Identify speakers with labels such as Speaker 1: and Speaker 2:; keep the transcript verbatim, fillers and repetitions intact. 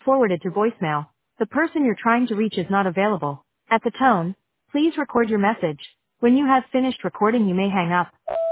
Speaker 1: forwarded to voicemail. The person you're trying to reach is not available. At the tone, please record your message. When you have finished recording, you may hang up.